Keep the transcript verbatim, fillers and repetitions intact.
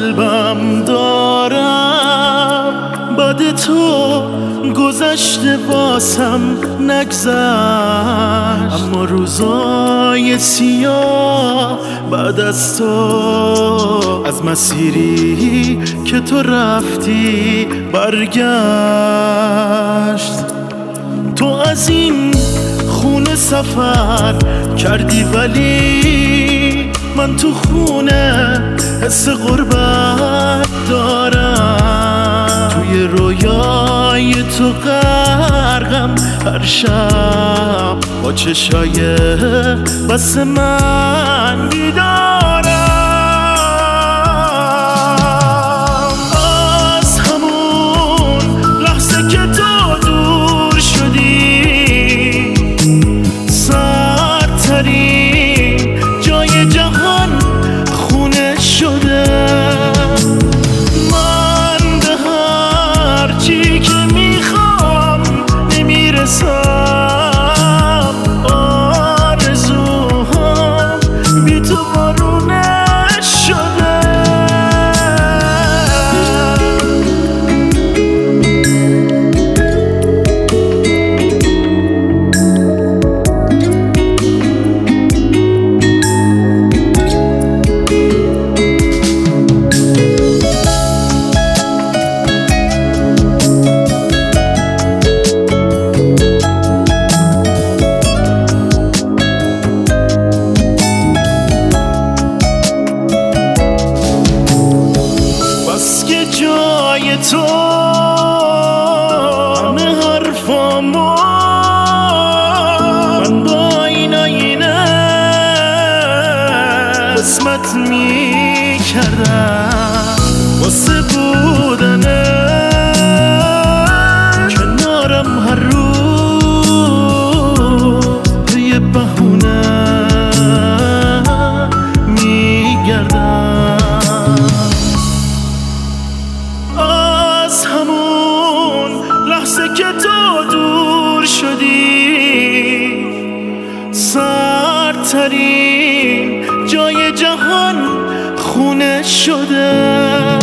قلبم دارم باد تو گذشته واسم نگذشت، اما روزای سیاه بعد از تو از مسیری که تو رفتی برگشت. تو از این خونه سفر کردی ولی من تو خونه حس غربت دارم. توی رویای تو غرقم هر شب با چشای بس من بیدارم. از همون لحظه که تو دور شدی سردترین جای جهان خونه شده. من به هر چی که میخوام نمیرسم، آرزوهام بی تو بارونه شده. جای تو همه حرفامو من با این آینه قسمت می کردم واسه بودنه کنارم هر روز یه بهونه می گردم. از همون لحظه که تو دور شدی سردترین جای جهان خونه شده.